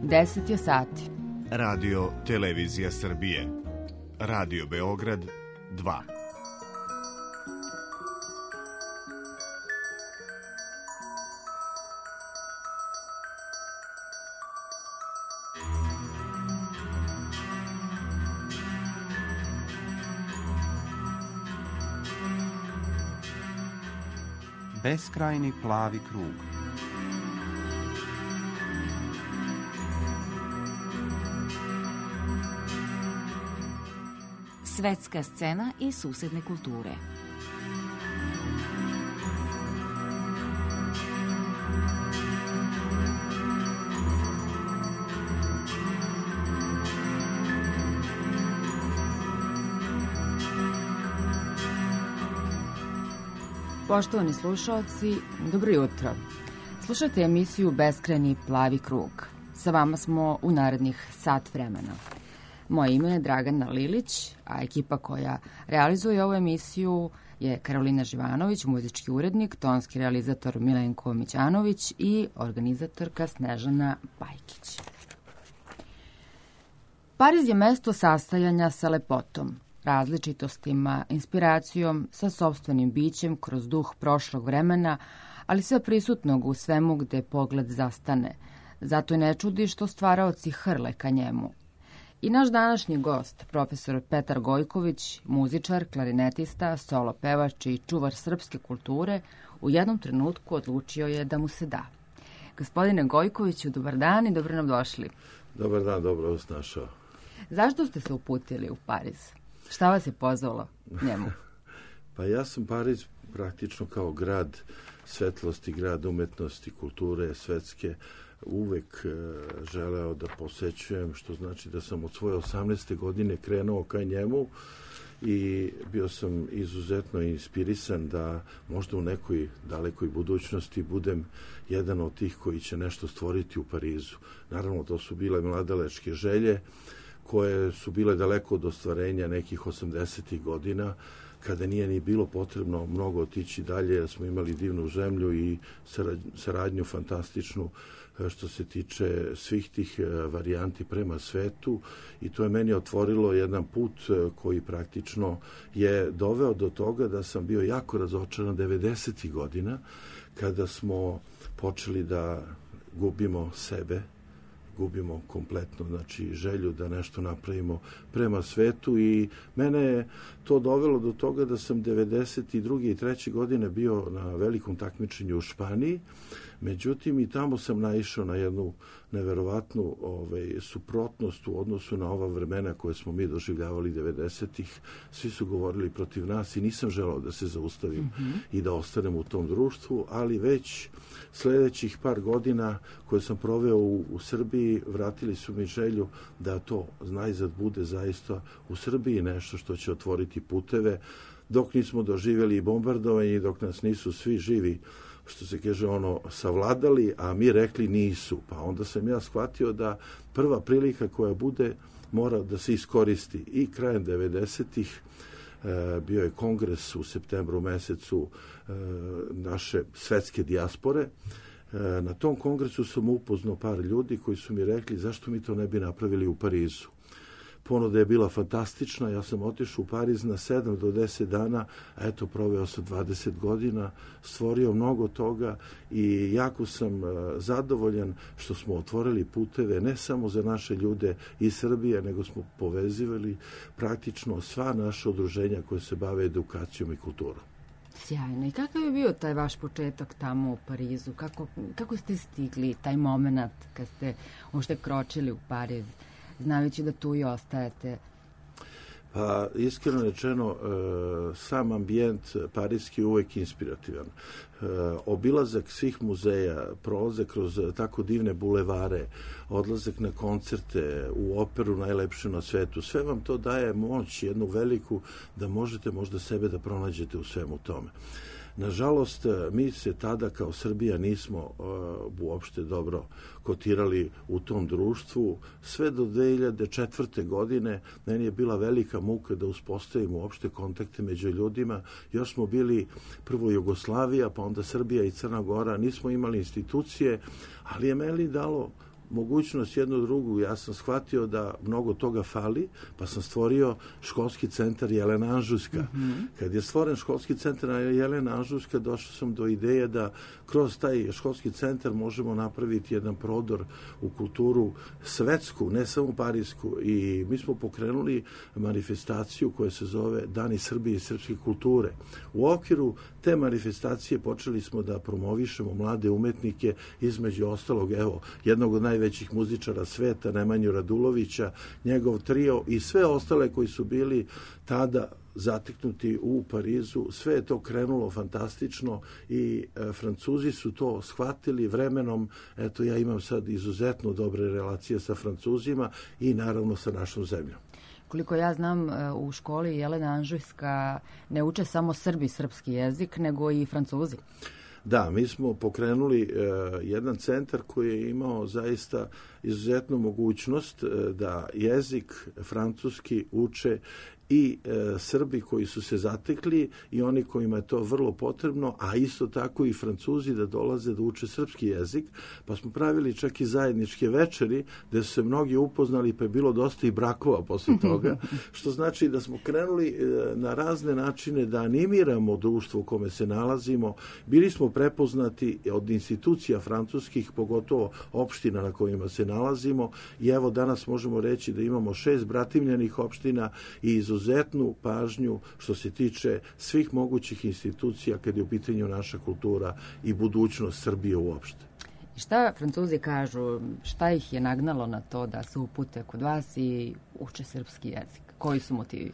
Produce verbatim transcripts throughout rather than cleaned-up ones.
deset je sati. Radio Televizija Srbije. Radio Beograd dva. Beskrajni plavi krug. Svetska scena i susedne kulture. Poštovani slušalci, dobro jutro. Slušajte emisiju Beskrajni plavi krug. Sa vama smo u narednih sat vremena. Moje ime je Dragana Lilić, a ekipa koja realizuje ovu emisiju je Karolina Živanović, muzički urednik, tonski realizator Milenko Mićanović i organizatorka Snežana Pajkić. Pariz je mesto sastajanja sa lepotom, različitostima, inspiracijom, sa sopstvenim bićem kroz duh prošlog vremena, ali sve prisutnog u svemu gde pogled zastane. Zato je ne čudi što stvaraoci hrle ka njemu. I naš današnji gost, profesor Petar Gojković, muzičar, klarinetista, solo pevač i čuvar srpske kulture, u jednom trenutku odlučio je da mu se da. Gospodine Gojkoviću, dobar dan i dobro nam došli. Dobar dan, dobro vas našao. Zašto ste se uputili u Pariz? Šta vas je pozvalo njemu? Pa ja sam Pariz praktično kao grad svetlosti, grad umetnosti, kulture, svetske, uvek želeo da posećujem, što znači da sam od svoje osamnaeste godine krenuo ka njemu i bio sam izuzetno inspirisan da možda u nekoj dalekoj budućnosti budem jedan od tih koji će nešto stvoriti u Parizu. Naravno, to su bile mladalačke želje koje su bile daleko od ostvarenja nekih osamdesetih godina, kada nije ni bilo potrebno mnogo otići dalje, jer smo imali divnu zemlju i saradnju fantastičnu što se tiče svih tih varijanti prema svetu, i to je meni otvorilo jedan put koji praktično je doveo do toga da sam bio jako razočaran devedesetih godina, kada smo počeli da gubimo sebe, gubimo kompletno, znači, želju da nešto napravimo prema svetu, i mene je to dovelo do toga da sam devedeset druge i treće godine bio na velikom takmičenju u Španiji. Međutim, i tamo sam naišao na jednu neverovatnu ovaj, suprotnost u odnosu na ova vremena koje smo mi doživljavali devedesetih. Svi su govorili protiv nas i nisam želao da se zaustavim mm-hmm. i da ostanem u tom društvu, ali već sledećih par godina koje sam proveo u, u Srbiji, vratili su mi želju da to najzad bude zaista u Srbiji nešto što će otvoriti puteve, dok nismo doživjeli bombardovanje i dok nas nisu svi živi, što se kaže, ono, savladali, a mi rekli nisu. Pa onda sam ja shvatio da prva prilika koja bude mora da se iskoristi. I krajem devedesetih e, bio je kongres u septembru mesecu e, naše svetske dijaspore. E, na tom kongresu sam upoznao par ljudi koji su mi rekli zašto mi to ne bi napravili u Parizu. Ponuda je bila fantastična, ja sam otišao u Pariz na sedam do deset dana, a eto, proveo sam dvadeset godina, stvorio mnogo toga i jako sam zadovoljan što smo otvorili puteve ne samo za naše ljude iz Srbije, nego smo povezivali praktično sva naša udruženja koje se bave edukacijom i kulturom. Sjajno. I kakav je bio taj vaš početak tamo u Parizu? Kako, kako ste stigli taj moment kad ste uopšte kročili u Pariz, znajući da tu i ostajete? Pa, iskreno rečeno, sam ambijent parijski je uvek inspirativan. Obilazak svih muzeja, prolazak kroz tako divne bulevare, odlazak na koncerte, u operu najlepše na svetu, sve vam to daje moć, jednu veliku, da možete možda sebe da pronađete u svemu tome. Nažalost, mi se tada kao Srbija nismo uh, uopšte dobro kotirali u tom društvu. Sve do dve hiljade četvrte. godine meni je bila velika muka da uspostavimo uopšte kontakte među ljudima. Još smo bili prvo Jugoslavija, pa onda Srbija i Crna Gora. Nismo imali institucije, ali je meni dalo mogućnost jednu drugu, ja sam shvatio da mnogo toga fali, pa sam stvorio školski centar Jelena Anžujska. Mm-hmm. Kad je stvoren školski centar Jelena Anžujska, došao sam do ideje da kroz taj školski centar možemo napraviti jedan prodor u kulturu svetsku, ne samo parijsku. I mi smo pokrenuli manifestaciju koja se zove Dani Srbije i srpske kulture. U okviru te manifestacije počeli smo da promovišemo mlade umetnike, između ostalog, evo, jednog od najvećih muzičara sveta, Nemanju Radulovića, njegov trio i sve ostale koji su bili tada zateknuti u Parizu. Sve je to krenulo fantastično i e, Francuzi su to shvatili vremenom. Eto, ja imam sad izuzetno dobre relacije sa Francuzima i naravno sa našom zemljom. Koliko ja znam, u školi Jelena Anžujska ne uče samo Srbi srpski jezik, nego i Francuzi. Da, mi smo pokrenuli e, jedan centar koji je imao zaista izuzetnu mogućnost e, da jezik francuski uče i e, Srbi koji su se zatekli i oni kojima je to vrlo potrebno, a isto tako i Francuzi da dolaze da uče srpski jezik, pa smo pravili čak i zajedničke večeri gde su se mnogi upoznali, pa je bilo dosta i brakova posle toga, što znači da smo krenuli e, na razne načine da animiramo društvo u kome se nalazimo. Bili smo prepoznati od institucija francuskih, pogotovo opština na kojima se nalazimo, i evo danas možemo reći da imamo šest bratimljenih opština i izuzetno izuzetnu pažnju što se tiče svih mogućih institucija kad je u pitanju naša kultura i budućnost Srbije uopšte. I šta Francuzi kažu, šta ih je nagnalo na to da se upute kod vas i uče srpski jezik? Koji su motivi?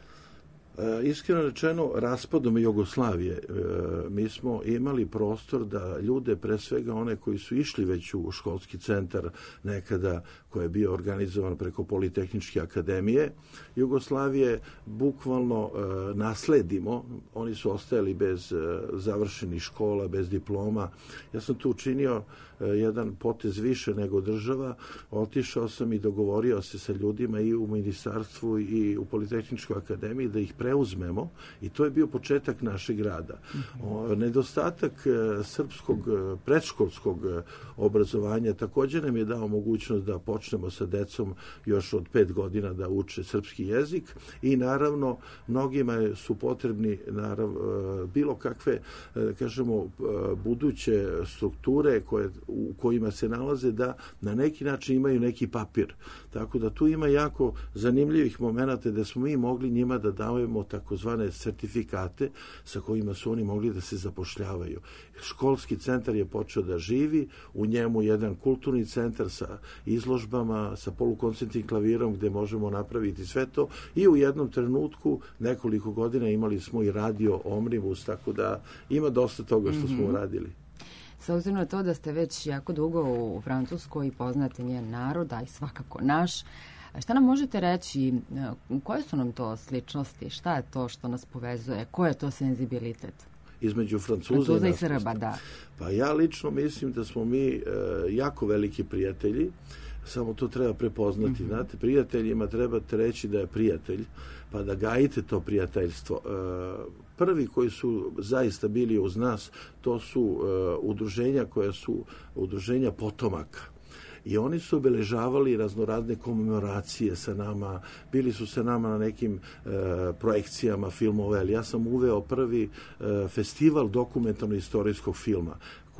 E, iskreno rečeno, raspadom Jugoslavije e, mi smo imali prostor da ljude, pre svega one koji su išli već u školski centar nekada, koji je bio organizovan preko Politehničke akademije Jugoslavije, bukvalno e, nasledimo. Oni su ostajali bez e, završenih škola, bez diploma. Ja sam tu učinio e, jedan potez više nego država. Otišao sam i dogovorio se sa ljudima i u ministarstvu i u Politehničkoj akademiji da ih preuzmemo, i to je bio početak našeg rada. O, nedostatak e, srpskog e, predškolskog e, obrazovanja također nam je dao mogućnost da počnemo sa decom još od pet godina da uče srpski jezik, i naravno mnogima su potrebni naravno, e, bilo kakve e, kažemo e, buduće strukture koje, u kojima se nalaze da na neki način imaju neki papir. Tako da tu ima jako zanimljivih momenata da smo mi mogli njima da dajemo takozvane sertifikate sa kojima su oni mogli da se zapošljavaju. Školski centar je počeo da živi, u njemu jedan kulturni centar sa izložbama, sa polukoncertnim klavirom gde možemo napraviti sve to, i u jednom trenutku nekoliko godina imali smo i radio Omnibus, tako da ima dosta toga što smo uradili. S obzirom na to da ste već jako dugo u Francuskoj i poznate njen narod, a i svakako naš, šta nam možete reći, koje su nam to sličnosti, šta je to što nas povezuje, ko je to senzibilitet? Između Francuza, Francuza i, i Srba, da. Pa ja lično mislim da smo mi e, jako veliki prijatelji, samo to treba prepoznati. Mm-hmm. Znate, prijateljima trebate reći da je prijatelj, pa da gajite to prijateljstvo. E, prvi koji su zaista bili uz nas, to su e, udruženja koja su udruženja potomaka. I oni su obeležavali raznorazne komemoracije sa nama, bili su sa nama na nekim e, projekcijama filmova, ali ja sam uveo prvi e, festival dokumentarno-istorijskog filma.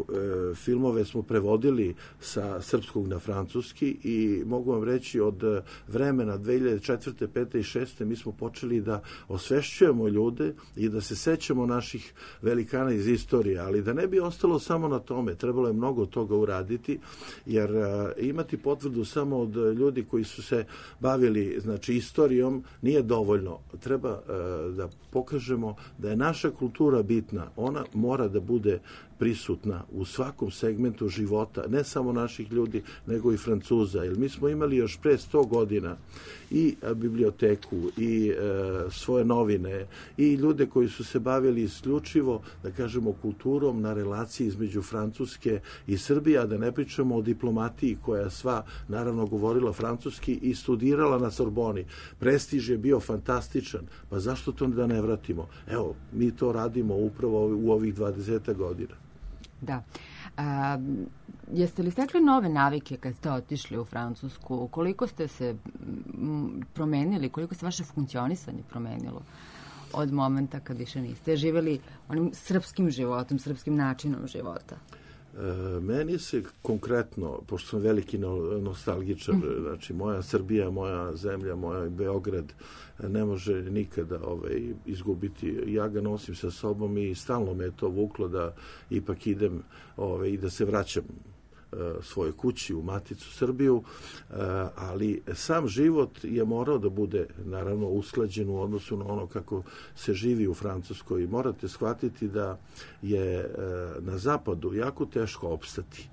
Filmove smo prevodili sa srpskog na francuski i mogu vam reći od vremena dve hiljade četvrte, pete i šeste mi smo počeli da osvešćujemo ljude i da se sećamo naših velikana iz istorije, ali da ne bi ostalo samo na tome, trebalo je mnogo toga uraditi, jer imati potvrdu samo od ljudi koji su se bavili, znači, istorijom nije dovoljno. Treba da pokažemo da je naša kultura bitna, ona mora da bude prisutna u svakom segmentu života, ne samo naših ljudi, nego i Francuza. Jer mi smo imali još pre sto godina i biblioteku, i e, svoje novine, i ljude koji su se bavili isključivo, da kažemo, kulturom na relaciji između Francuske i Srbije, a da ne pričamo o diplomatiji koja sva, naravno, govorila francuski i studirala na Sorboni. Prestiž je bio fantastičan, pa zašto to da ne vratimo? Evo, mi to radimo upravo u ovih dvadeset godina. Da. A, jeste li stekli nove navike kad ste otišli u Francusku? Koliko ste se promenili, koliko se vaše funkcionisanje promenilo od momenta kad više niste živjeli onim srpskim životom, srpskim načinom života? E, meni se konkretno, pošto sam veliki nostalgičar, znači moja Srbija, moja zemlja, moj Beograd ne može nikada ovaj, izgubiti. Ja ga nosim sa sobom i stalno me je to vuklo da ipak idem ovaj, i da se vraćam svojoj kući u maticu Srbiju, ali sam život je morao da bude naravno usklađen u odnosu na ono kako se živi u Francuskoj. Morate shvatiti da je na zapadu jako teško opstati.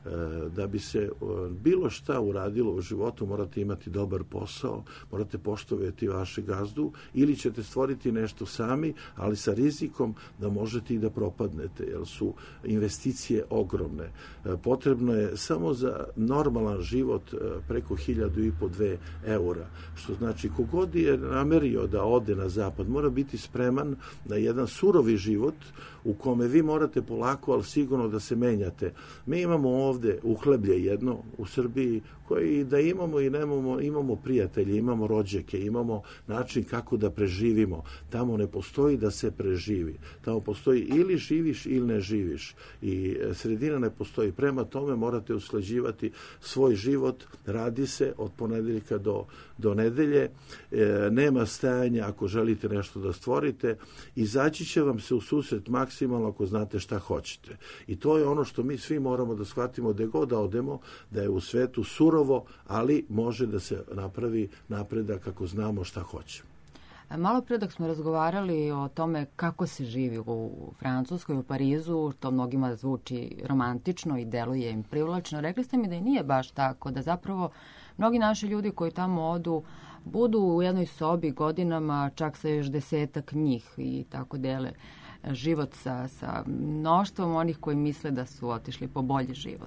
Da bi se bilo šta uradilo u životu, morate imati dobar posao, morate poštovati vaše gazdu ili ćete stvoriti nešto sami, ali sa rizikom da možete i da propadnete, jer su investicije ogromne. Potrebno je samo za normalan život preko hiljadu i po dve eura, što znači kogod je namerio da ode na zapad, mora biti spreman na jedan surovi život u kome vi morate polako, ali sigurno da se menjate. Mi imamo ovde uhleblje jedno u Srbiji koji da imamo i nemamo, imamo prijatelje, imamo rođake, imamo način kako da preživimo. Tamo ne postoji da se preživi. Tamo postoji ili živiš ili ne živiš. I sredina ne postoji. Prema tome morate usklađivati svoj život. Radi se od ponedeljka do, do nedelje. E, nema stajanja ako želite nešto da stvorite. Izaći će vam se u susret maksimalno ako znate šta hoćete. I to je ono što mi svi moramo da shvatimo gde god da odemo, da je u svetu surovo, ali može da se napravi napredak ako znamo šta hoćemo. Malo pre dok smo razgovarali o tome kako se živi u Francuskoj, u Parizu, to mnogima zvuči romantično i deluje im privlačno, rekli ste mi da i nije baš tako, da zapravo mnogi naši ljudi koji tamo odu budu u jednoj sobi godinama, čak sa još desetak njih i tako dele život sa, sa mnoštvom onih koji misle da su otišli po bolji život.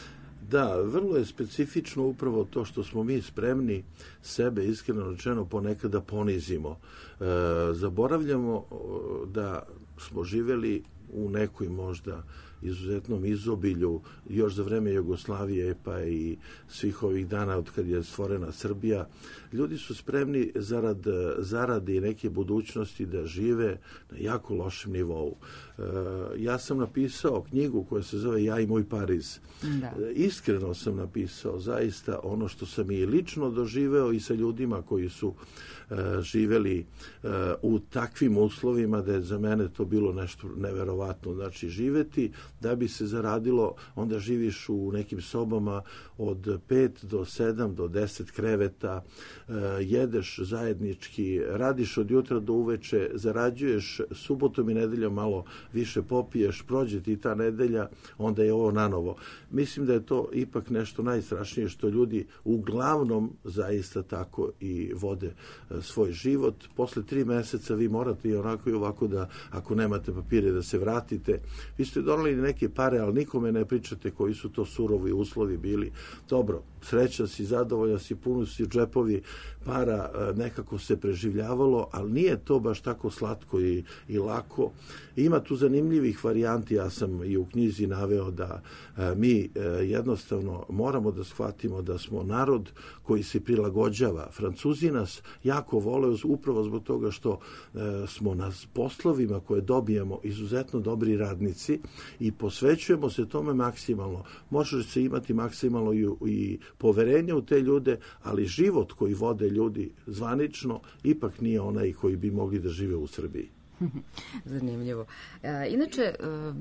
Da, vrlo je specifično upravo to što smo mi spremni sebe, iskreno rečeno, ponekad da ponizimo. E, zaboravljamo da smo živeli u nekoj možda izuzetnom izobilju još za vreme Jugoslavije pa i svih ovih dana od kad je stvorena Srbija. Ljudi su spremni zarad zarade i neke budućnosti da žive na jako lošem nivou. E, ja sam napisao knjigu koja se zove Ja i moj Pariz. Da. E, iskreno sam napisao zaista ono što sam i lično doživeo i sa ljudima koji su e, živeli e, u takvim uslovima da je za mene to bilo nešto neverovatno. Znači živeti da bi se zaradilo, onda živiš u nekim sobama od pet do sedam do deset kreveta, jedeš zajednički, radiš od jutra do uveče, zarađuješ subotom i nedeljom malo više popiješ, prođe ti ta nedelja, onda je ovo nanovo. Mislim da je to ipak nešto najstrašnije što ljudi uglavnom zaista tako i vode svoj život. Posle tri meseca vi morate i onako i ovako da, ako nemate papire, da se vratite. Vi ste doneli neke pare, ali nikome ne pričate koji su to surovi uslovi bili. Dobro, srećan si, zadovoljan si, puno si džepovi para, nekako se preživljavalo, ali nije to baš tako slatko i, i lako. Ima tu zanimljivih varijanti, ja sam i u knjizi naveo da e, mi e, jednostavno moramo da shvatimo da smo narod koji se prilagođava. Francuzi nas jako vole upravo zbog toga što e, smo na poslovima koje dobijemo izuzetno dobri radnici i posvećujemo se tome maksimalno. Može se imati maksimalno i, i poverenje u te ljude, ali život koji vode ljudi zvanično ipak nije onaj koji bi mogli da žive u Srbiji. Zanimljivo. E, inače, e,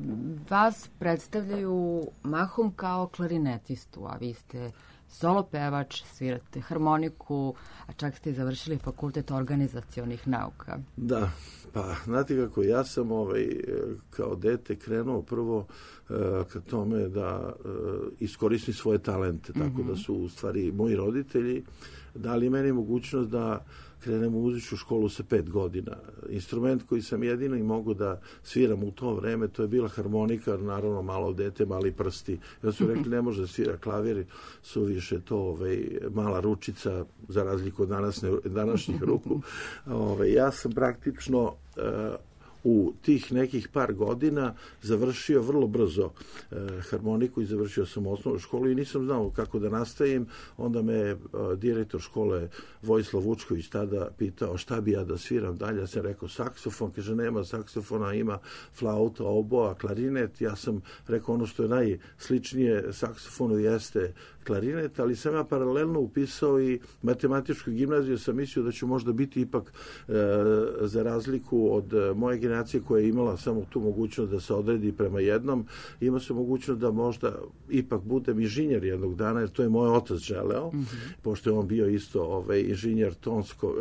vas predstavljaju mahom kao klarinetistu, a vi ste solo pevač, svirate harmoniku, a čak ste završili fakultet organizacionih nauka. Da, pa znate kako, ja sam ovaj, kao dete krenuo prvo e, ka tome da e, iskoristim svoje talente, tako mm-hmm. da su u stvari moji roditelji dali meni mogućnost da krenem u muzičku školu sa pet godina. Instrument koji sam jedino i mogu da sviram u to vreme, to je bila harmonika, naravno malo dete, mali prsti. Ja su rekli, ne može da svira klavir, su više to ovaj, mala ručica, za razliku od danas, današnjih ruku. Ovaj, ja sam praktično uh, u tih nekih par godina završio vrlo brzo e, harmoniku i završio sam osnovnu školu i nisam znao kako da nastavim. Onda me e, direktor škole Vojislav Vučković tada pitao šta bi ja da sviram dalje. Ja sam rekao saksofon, kaže nema saksofona, ima flauta, oboa, klarinet. Ja sam rekao ono što je najsličnije saksofonu jeste klarinet, ali sam ja paralelno upisao i matematičku gimnaziju, sam mislio da ću možda biti ipak e, za razliku od moje generacije koja je imala samo tu mogućnost da se odredi prema jednom, ima se mogućnost da možda ipak budem inženjer jednog dana, jer to je moj otac želeo, mm-hmm. pošto je on bio isto ovaj, inženjer tonsko,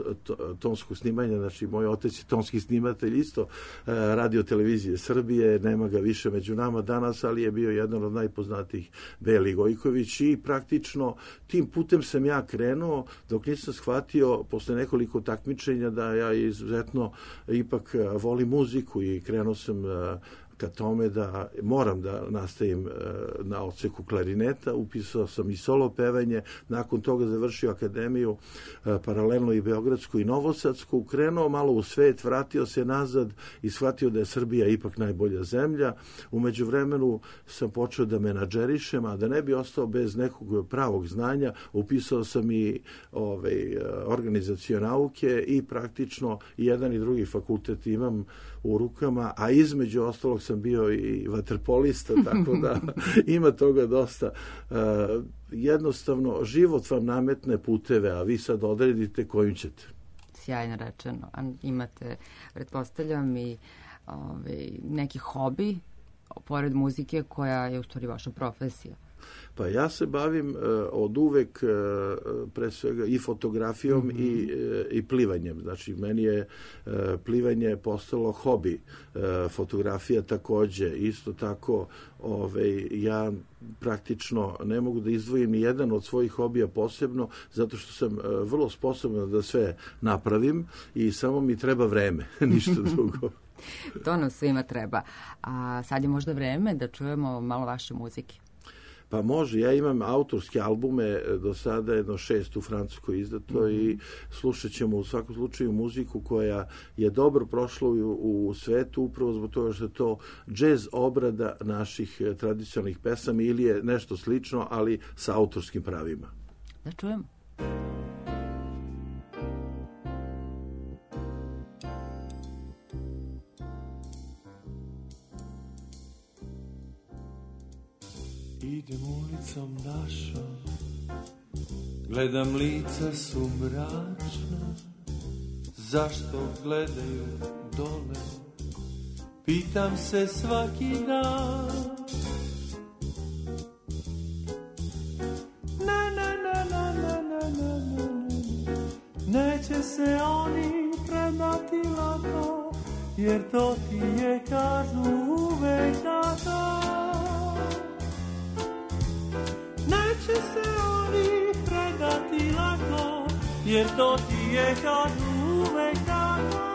e, tonskog snimanja, znači moj otac je tonski snimatelj isto e, radio televizije Srbije, nema ga više među nama danas, ali je bio jedan od najpoznatijih Beli Gojković i praktično tim putem sam ja krenuo dok nisam shvatio posle nekoliko takmičenja da ja izuzetno ipak volim muziku i krenuo sam ka tome da moram da nastavim na odseku klarineta, upisao sam i solo pevanje, nakon toga završio akademiju paralelno i beogradsku i novosadsku, krenuo malo u svet, vratio se nazad i shvatio da je Srbija ipak najbolja zemlja. U međuvremenu sam počeo da menadžerišem, a da ne bi ostao bez nekog pravog znanja, upisao sam i ovaj, organizacijo nauke i praktično i jedan i drugi fakultet imam u rukama, a između ostalog sam bio i vaterpolista, tako da ima toga dosta. Uh, jednostavno, život vam nametne puteve, a vi sad odredite kojim ćete. Sjajno rečeno. A imate, pretpostavljam, i ovaj, neki hobi, pored muzike, koja je u stvari vaša profesija. Pa ja se bavim uh, od uvek uh, pre svega i fotografijom mm-hmm. i, uh, i plivanjem. Znači, meni je uh, plivanje postalo hobi. Uh, fotografija takođe. Isto tako, ovaj, ja praktično ne mogu da izdvojim ni jedan od svojih hobija posebno, zato što sam uh, vrlo sposoban da sve napravim i samo mi treba vreme, ništa drugo. To nam svima treba. A sad je možda vreme da čujemo malo vaše muzike. Pa može, ja imam autorske albume, do sada jedno šest u Francuskoj izdato mm-hmm. i slušat ćemo u svakom slučaju muziku koja je dobro prošla u, u svetu, upravo zbog toga što je to džez obrada naših tradicionalnih pesama ili je nešto slično, ali sa autorskim pravima. Da čujemo. Idem ulicom našom, gledam lica su mračna, zašto gledaju dole, pitam se svaki dan. Na, na, na, na, na, na, na, na, neće se oni predati lako, jer to ti je kažu uvek tako. Neće se oni predati lako, jer to ti je kažu uvek tako.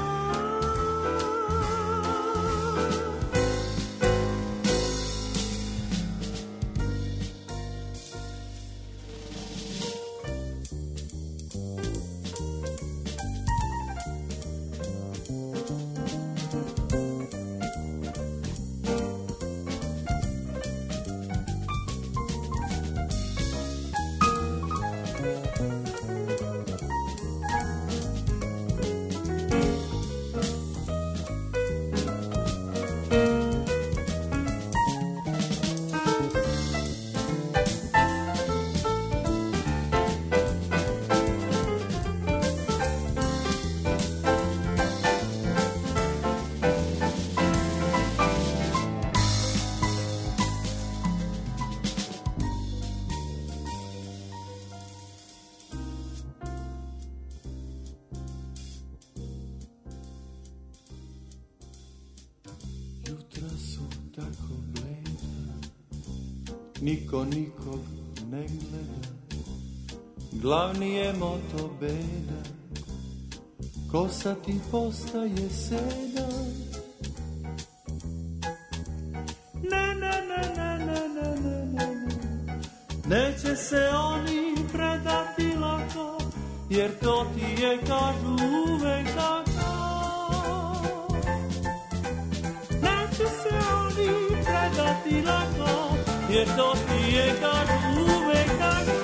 Niko nikog ne gleda, glavni je moto beda, kosa ti postaje seda. Ne, ne, ne, ne, ne, ne, ne, ne, neće se oni predati lako, jer to ti je kažu uvek tako. jer to ti je kažu uvek tako.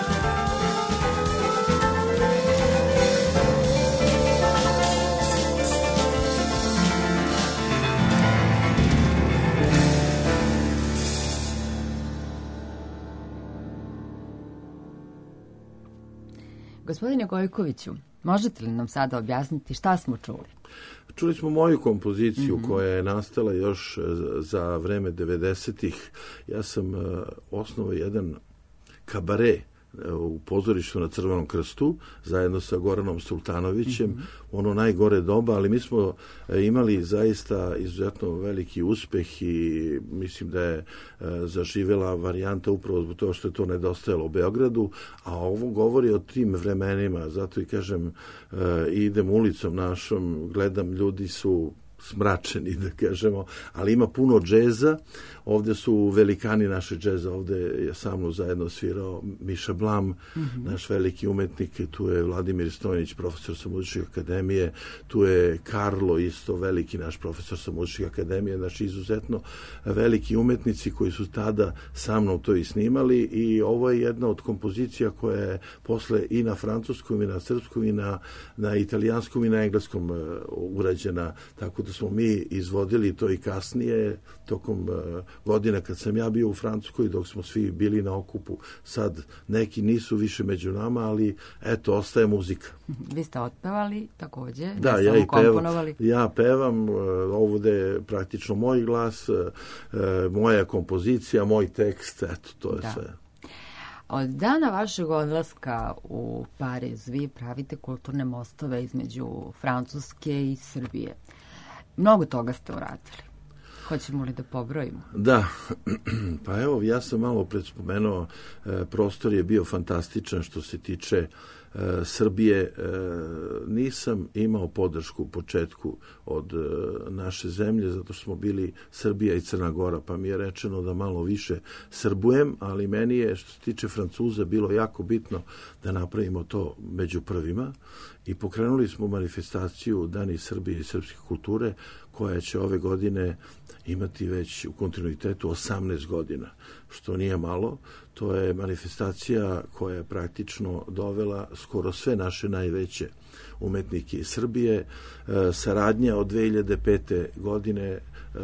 Gospodine Gojkoviću, možete li nam sada objasniti šta smo čuli? Čuli smo moju kompoziciju mm-hmm. koja je nastala još za vreme devedesetih. Ja sam uh, osnovao jedan kabare u pozorištu na Crvenom krstu, zajedno sa Goranom Sultanovićem, mm-hmm. ono najgore doba, ali mi smo imali zaista izuzetno veliki uspeh i mislim da je zaživela varijanta upravo zbog toga što je to nedostajalo u Beogradu, a ovo govori o tim vremenima, zato i kažem, idem ulicom našom, gledam, ljudi su smračeni, da kažemo, ali ima puno džeza. Ovde su velikani naše džeza, ovde je sa mnom zajedno svirao Miša Blam, mm-hmm. naš veliki umetnik, tu je Vladimir Stojnić, profesor sa muzičke akademije, tu je Karlo, isto veliki naš profesor sa muzičke akademije, znači izuzetno veliki umetnici koji su tada sa mnom to i snimali i ovo je jedna od kompozicija koja je posle i na francuskom i na srpskom i na, na italijanskom i na engleskom uh, urađena, tako da smo mi izvodili to i kasnije tokom uh, godina kad sam ja bio u Francuskoj, dok smo svi bili na okupu. Sad neki nisu više među nama, ali eto, ostaje muzika. Vi ste otpevali takođe? Da, ja i pevam. Ja pevam, ovdje je praktično moj glas, moja kompozicija, moj tekst, eto, to je da. Sve. Od dana vašeg odlaska u Pariz vi pravite kulturne mostove između Francuske i Srbije. Mnogo toga ste uradili. Hoćemo li da pobrojimo? Da, pa evo, ja sam malo pred spomenuo, e, prostor je bio fantastičan što se tiče e, Srbije. E, nisam imao podršku u početku od e, naše zemlje, zato što smo bili Srbija i Crna Gora, pa mi je rečeno da malo više srbujem, ali meni je, što se tiče Francuza, bilo jako bitno da napravimo to među prvima i pokrenuli smo manifestaciju Dani Srbije i srpske kulture, koja će ove godine imati već u kontinuitetu osamnaest godina, što nije malo. To je manifestacija koja je praktično dovela skoro sve naše najveće umetnike iz Srbije. Saradnja od dve hiljade pete godine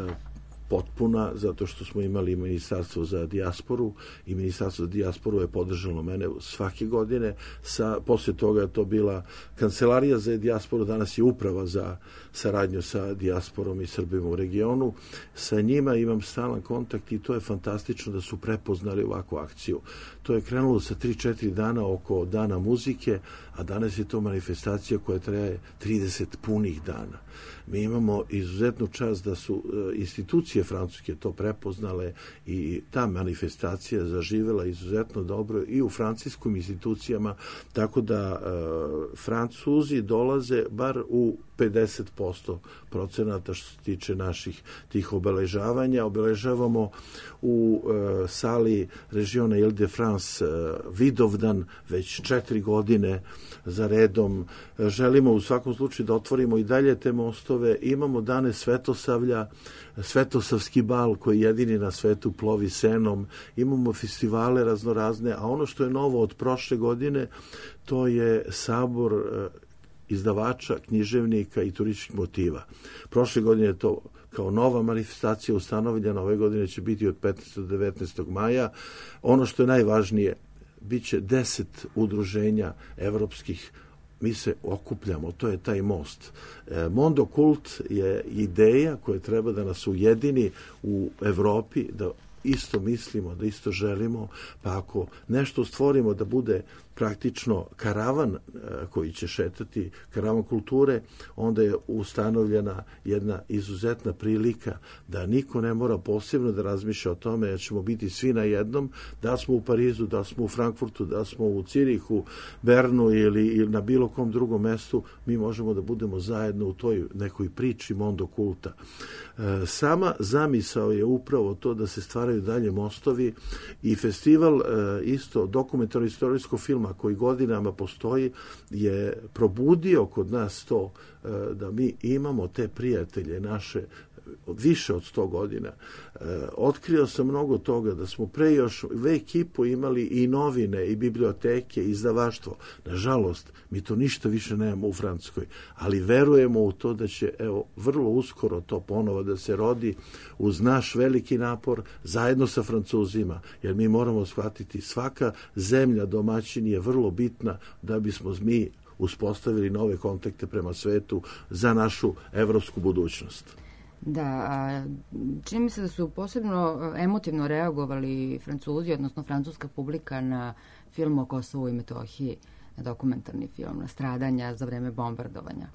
potpuna, zato što smo imali Ministarstvo za dijasporu i Ministarstvo za dijasporu je podržalo mene svake godine. Sa, poslije toga je to bila Kancelarija za dijasporu, danas je Uprava za saradnju sa dijasporom i Srbima u regionu. Sa njima imam stalan kontakt i to je fantastično da su prepoznali ovakvu akciju. To je krenulo sa tri četiri dana oko Dana muzike, a danas je to manifestacija koja traje trideset punih dana. Mi imamo izuzetnu čast da su institucije francuske to prepoznale i ta manifestacija zaživela izuzetno dobro i u francuskim institucijama, tako da uh, Francuzi dolaze bar u pedeset posto procenata što se tiče naših tih obeležavanja. Obeležavamo u uh, sali Regiona Ile-de-France uh, Vidovdan već četiri godine za redom. Uh, želimo u svakom slučaju da otvorimo i dalje te mostove. Imamo dane Svetosavlja, Svetosavski bal koji jedini na svetu plovi Senom. Imamo festivale raznorazne, a ono što je novo od prošle godine, to je sabor uh, izdavača, književnika i turističkih motiva. Prošle godine je to kao nova manifestacija ustanovljena, ove godine će biti od petnaestog do devetnaestog maja. Ono što je najvažnije, bit će deset udruženja evropskih. Mi se okupljamo, to je taj most. E, Mondo Kult je ideja koja treba da nas ujedini u Evropi, da isto mislimo, da isto želimo, pa ako nešto stvorimo da bude praktično karavan koji će šetati, karavan kulture, onda je ustanovljena jedna izuzetna prilika da niko ne mora posebno da razmišlja o tome, jer ćemo biti svi na jednom, da smo u Parizu, da smo u Frankfurtu, da smo u Cirihu, Bernu ili, ili na bilo kom drugom mestu, mi možemo da budemo zajedno u toj nekoj priči Mondo Kulta. E, sama zamisao je upravo to da se stvaraju dalje mostovi i festival e, isto dokumentarno-istorijskog filma koji godinama postoji je probudio kod nas to da mi imamo te prijatelje naše više od sto godina, otkrio sam mnogo toga, da smo pre još vek i po imali i novine, i biblioteke, i izdavaštvo. Nažalost, mi to ništa više nemamo u Francuskoj, ali verujemo u to da će, evo, vrlo uskoro to ponovo da se rodi uz naš veliki napor, zajedno sa Francuzima, jer mi moramo shvatiti, svaka zemlja domaćin je vrlo bitna da bismo mi uspostavili nove kontakte prema svetu za našu evropsku budućnost. Da, čini mi se da su posebno emotivno reagovali Francuzi, odnosno francuska publika na film o Kosovu i Metohiji, na dokumentarni film, na stradanja za vreme bombardovanja.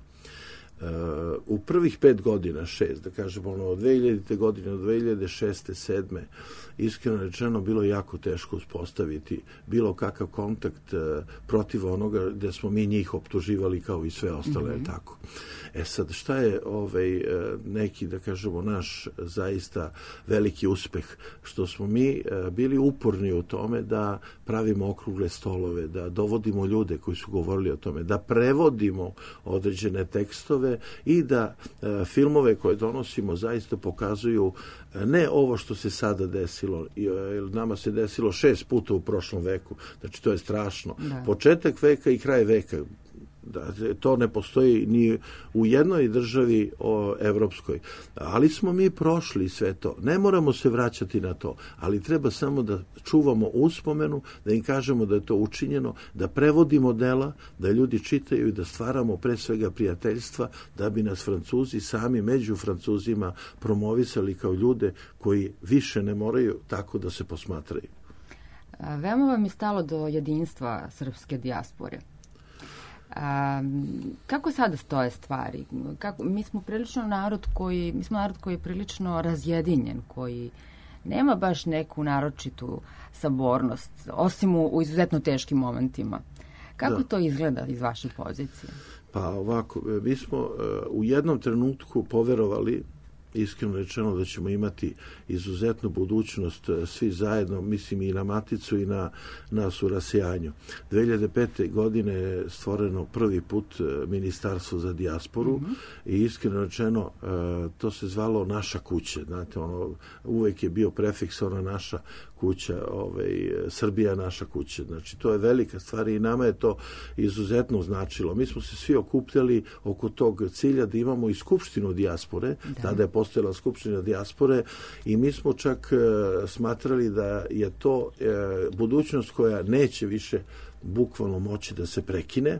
U prvih pet godina, šest, da kažemo, ono, od dve hiljadite godine do dve hiljade šeste, sedme, iskreno rečeno, bilo jako teško uspostaviti bilo kakav kontakt protiv onoga gde smo mi njih optuživali kao i sve ostale, mm-hmm. tako. E sad, šta je ovaj, neki, da kažemo, naš zaista veliki uspeh? Što smo mi bili uporni u tome da pravimo okrugle stolove, da dovodimo ljude koji su govorili o tome, da prevodimo određene tekstove i da e, filmove koje donosimo zaista pokazuju e, ne ovo što se sada desilo, jer nama se desilo šest puta u prošlom veku, znači to je strašno. Da. Početak veka i kraj veka, da, to ne postoji ni u jednoj državi o, evropskoj. Ali smo mi prošli sve to. Ne moramo se vraćati na to, ali treba samo da čuvamo uspomenu, da im kažemo da je to učinjeno, da prevodimo dela, da ljudi čitaju i da stvaramo pre svega prijateljstva, da bi nas Francuzi sami među Francuzima promovisali kao ljude koji više ne moraju tako da se posmatraju. Veoma vam je stalo do jedinstva srpske dijaspore. A, kako sada stoje stvari? Kako, mi smo prilično narod koji, mi smo narod koji je prilično razjedinjen, koji nema baš neku naročitu sabornost, osim u, u izuzetno teškim momentima. Kako da. To izgleda iz vaše pozicije? Pa ovako, mi smo uh, u jednom trenutku poverovali, iskreno rečeno, da ćemo imati izuzetnu budućnost svi zajedno, mislim i na Maticu i na nas u rasijanju. dve hiljade pete. godine je stvoreno prvi put Ministarstvo za dijasporu, mm-hmm. i iskreno rečeno to se zvalo Naša kuća. Znate, ono, uvek je bio prefiks ona naša kuća, ovaj, Srbija naša kuća. Znači, to je velika stvar i nama je to izuzetno značilo. Mi smo se svi okupljali oko tog cilja da imamo i skupštinu dijaspore, da. Tada je postojala skupština dijaspore i mi smo čak e, smatrali da je to e, budućnost koja neće više bukvalno moći da se prekine.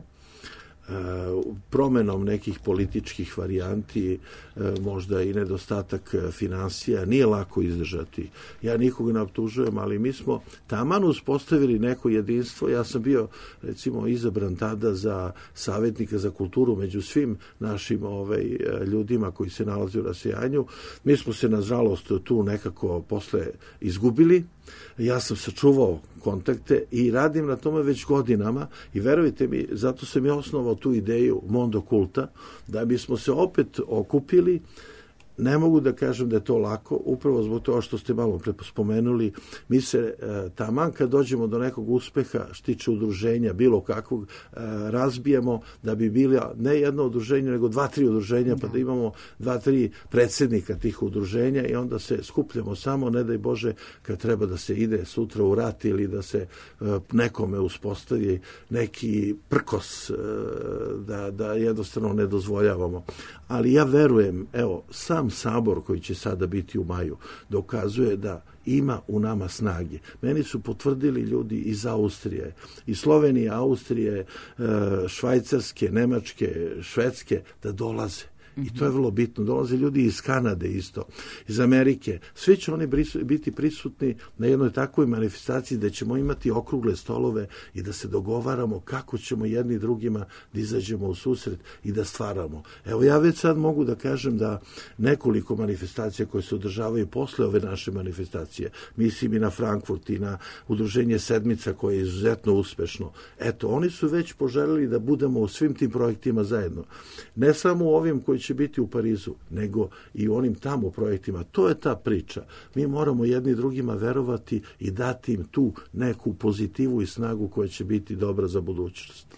Promenom nekih političkih varijanti, možda i nedostatak finansija, nije lako izdržati. Ja nikoga ne optužujem, ali mi smo taman uspostavili neko jedinstvo. Ja sam bio, recimo, izabran tada za savjetnika za kulturu među svim našim ovaj, ljudima koji se nalaze u rasijanju. Mi smo se, nažalost, tu nekako posle izgubili. Ja sam sačuvao kontakte i radim na tome već godinama i verujte mi, zato sam i osnovao tu ideju Mondo Kulta, da bismo se opet okupili. Ne mogu da kažem da je to lako, upravo zbog toga što ste malo pre spomenuli. Mi se e, taman kad dođemo do nekog uspeha štiče udruženja, bilo kakvog, e, razbijemo da bi bila ne jedno udruženje, nego dva, tri udruženja, pa da imamo dva, tri predsjednika tih udruženja i onda se skupljamo samo, ne daj Bože, kad treba da se ide sutra u rat ili da se e, nekome uspostavi neki prkos, e, da, da jednostavno ne dozvoljavamo. Ali ja verujem, evo, sam sabor koji će sada biti u maju dokazuje da ima u nama snage. Meni su potvrdili ljudi iz Austrije, iz Slovenije, Austrije, Švajcarske, Nemačke, Švedske, da dolaze. I to je vrlo bitno. Dolaze ljudi iz Kanade isto, iz Amerike. Svi će oni biti prisutni na jednoj takvoj manifestaciji da ćemo imati okrugle stolove i da se dogovaramo kako ćemo jedni drugima da izađemo u susret i da stvaramo. Evo, ja već sad mogu da kažem da nekoliko manifestacija koje se održavaju posle ove naše manifestacije, mislim i na Frankfurt i na udruženje Sedmica koje je izuzetno uspešno. Eto, oni su već poželjeli da budemo u svim tim projektima zajedno. Ne samo u ovim koji će biti u Parizu, nego i onim tamo projektima. To je ta priča. Mi moramo jedni drugima verovati i dati im tu neku pozitivu i snagu koja će biti dobra za budućnost.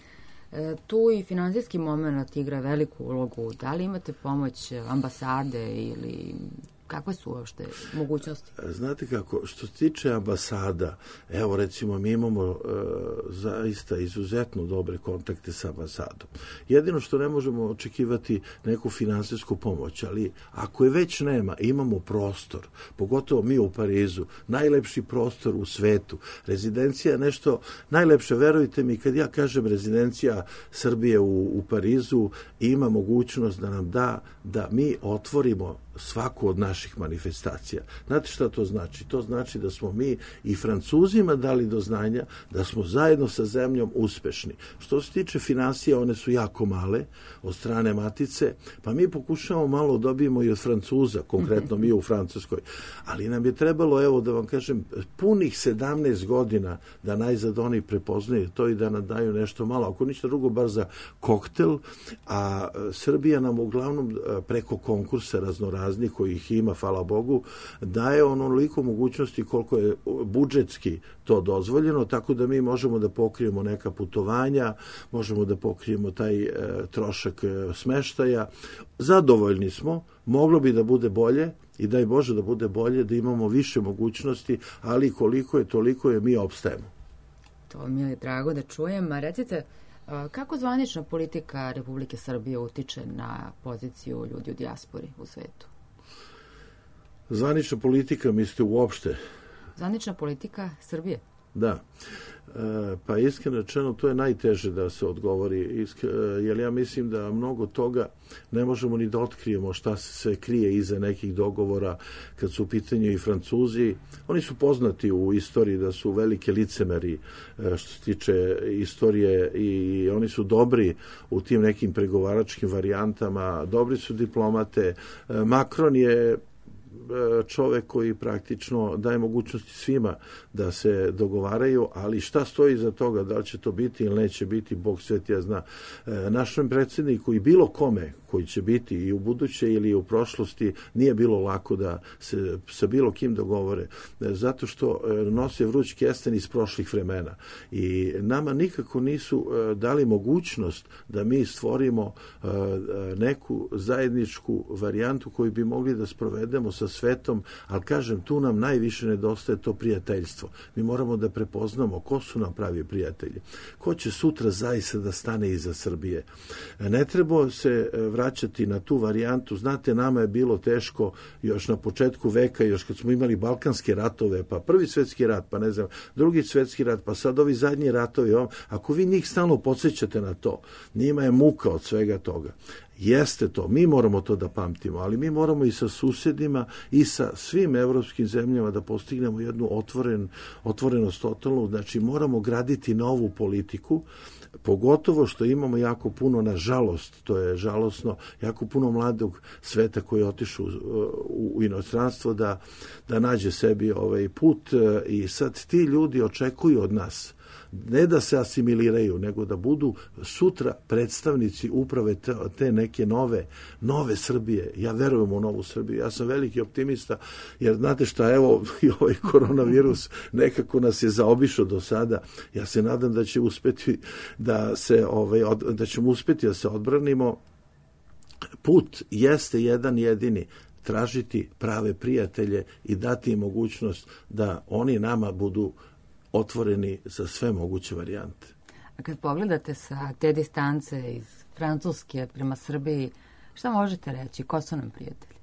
E, tu i finansijski moment igra veliku ulogu. Da li imate pomoć ambasade ili kakve su uopšte mogućnosti? Znate kako, što se tiče ambasada, evo recimo mi imamo e, zaista izuzetno dobre kontakte sa ambasadom. Jedino što ne možemo očekivati neku finansijsku pomoć, ali ako je već nema, imamo prostor, pogotovo mi u Parizu, najlepši prostor u svetu. Rezidencija je nešto najlepše, verujte mi, kad ja kažem rezidencija Srbije u, u Parizu, ima mogućnost da nam da da mi otvorimo svaku od naših manifestacija. Znate šta to znači? To znači da smo mi i Francuzima dali do znanja da smo zajedno sa zemljom uspešni. Što se tiče finansija, one su jako male od strane matice, pa mi pokušamo malo dobijemo i od Francuza, konkretno mi u Francuskoj. Ali nam je trebalo, evo da vam kažem, punih sedamnaest godina da najzad oni prepoznaju to i da nam daju nešto malo. Ako ništa drugo, bar za koktel, a Srbija nam uglavnom preko konkursa raznoraznih kojih ima, hvala Bogu, daje onoliko mogućnosti koliko je budžetski to dozvoljeno, tako da mi možemo da pokrijemo neka putovanja, možemo da pokrijemo taj e, trošak e, smeštaja. Zadovoljni smo, moglo bi da bude bolje i daj Bože da bude bolje, da imamo više mogućnosti, ali koliko je, toliko je, mi opstajemo. To mi je drago da čujem. A recite, kako zvanična politika Republike Srbije utiče na poziciju ljudi u dijaspori u svetu? Zvanična politika, mislite uopšte? Zvanična politika Srbije? Da. E, pa iskreno rečeno, to je najteže da se odgovori, Iskre, jer ja mislim da mnogo toga ne možemo ni da otkrijemo šta se krije iza nekih dogovora kad su u pitanju i Francuzi. Oni su poznati u istoriji da su velike licemeri što se tiče istorije i oni su dobri u tim nekim pregovaračkim varijantama, dobri su diplomate. Macron je čovek koji praktično daje mogućnosti svima da se dogovaraju, ali šta stoji iza toga, da li će to biti ili neće biti, Bog sveti ja zna. Našem predsjedniku i bilo kome koji će biti i u buduće ili u prošlosti nije bilo lako da se sa bilo kim dogovore, zato što nose vruć kesten iz prošlih vremena i nama nikako nisu dali mogućnost da mi stvorimo neku zajedničku varijantu koju bi mogli da sprovedemo sa svetom, ali kažem, tu nam najviše nedostaje to prijateljstvo. Mi moramo da prepoznamo ko su nam pravi prijatelji, ko će sutra zaista da stane iza Srbije. Ne treba se vraćati na tu varijantu. Znate, nama je bilo teško još na početku veka, još kad smo imali balkanske ratove, pa prvi svetski rat, pa ne znam, drugi svetski rat, pa sad ovi zadnji ratovi. Ako vi njih stalno podsjećate na to, njima je muka od svega toga. Jeste to, mi moramo to da pamtimo, ali mi moramo i sa susjedima i sa svim evropskim zemljama da postignemo jednu otvoren, otvorenost totalnu, znači moramo graditi novu politiku, pogotovo što imamo jako puno, nažalost, to je žalosno, jako puno mladog sveta koji je otišao u, u inostranstvo da, da nađe sebi ovaj put i sad ti ljudi očekuju od nas ne da se asimiliraju, nego da budu sutra predstavnici uprave te, te neke nove, nove Srbije. Ja verujem u novu Srbiju. Ja sam veliki optimista, jer znate šta, evo i ovaj koronavirus nekako nas je zaobišao do sada. Ja se nadam da će uspeti da se ovaj da ćemo uspeti da se odbranimo. Put jeste jedan jedini, tražiti prave prijatelje i dati im mogućnost da oni nama budu otvoreni za sve moguće varijante. A kad pogledate sa te distance iz Francuske prema Srbiji, šta možete reći? Ko su nam prijatelji?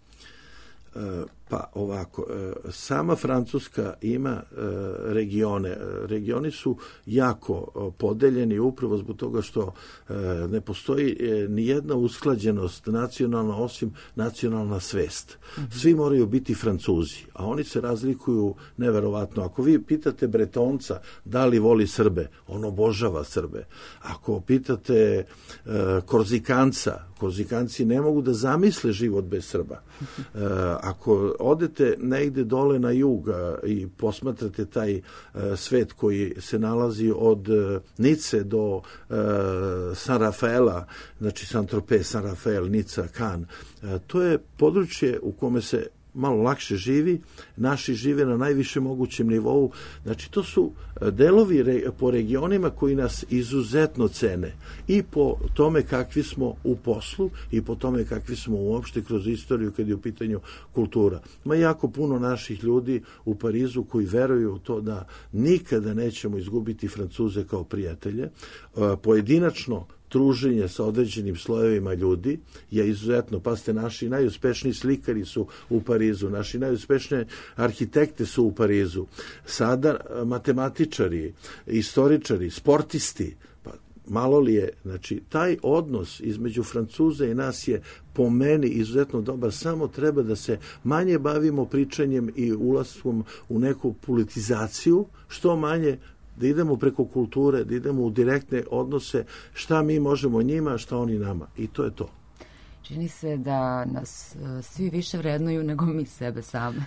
Pa ovako, sama Francuska ima regione. Regioni su jako podeljeni upravo zbog toga što ne postoji ni jedna usklađenost nacionalna osim nacionalna svest. Svi moraju biti Francuzi, a oni se razlikuju neverovatno. Ako vi pitate Bretonca da li voli Srbe, on obožava Srbe. Ako pitate Korzikanca, Korzikanci ne mogu da zamisle život bez Srba. Ako odete negde dole na jug i posmatrate taj svet koji se nalazi od Nice do San Rafaela, znači Saint-Tropez, San Rafael, Nica, Cannes, to je područje u kome se malo lakše živi, naši žive na najvišem mogućem nivou. Znači, to su delovi re, po regionima koji nas izuzetno cene i po tome kakvi smo u poslu i po tome kakvi smo uopšte kroz istoriju kad je u pitanju kultura. Ima jako puno naših ljudi u Parizu koji veruju u to da nikada nećemo izgubiti Francuze kao prijatelje. Pojedinačno druženje sa određenim slojevima ljudi je izuzetno, pa ste naši najuspešniji slikari su u Parizu, naši najuspešniji arhitekte su u Parizu, sada matematičari, istoričari, sportisti, pa malo li je, znači taj odnos između Francuza i nas je po meni izuzetno dobar, samo treba da se manje bavimo pričanjem i ulaskom u neku politizaciju, što manje da idemo preko kulture, da idemo u direktne odnose, šta mi možemo njima, šta oni nama. I to je to. Čini se da nas svi više vrednuju nego mi sebe same.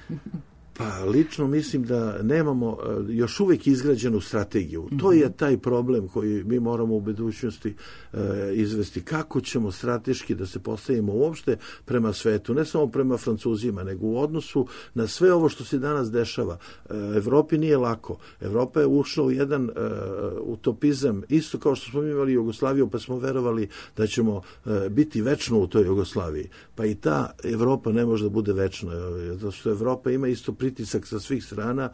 Pa lično mislim da nemamo još uvijek izgrađenu strategiju. To je taj problem koji mi moramo u budućnosti e, izvesti. Kako ćemo strateški da se postavimo uopšte prema svetu, ne samo prema Francuzima, nego u odnosu na sve ovo što se danas dešava. E, Evropi nije lako. Evropa je ušla u jedan e, utopizam, isto kao što smo imali Jugoslaviju, pa smo verovali da ćemo e, biti večno u toj Jugoslaviji. Pa i ta Evropa ne može da bude večna. Zato što Evropa ima isto pritisak sa svih strana,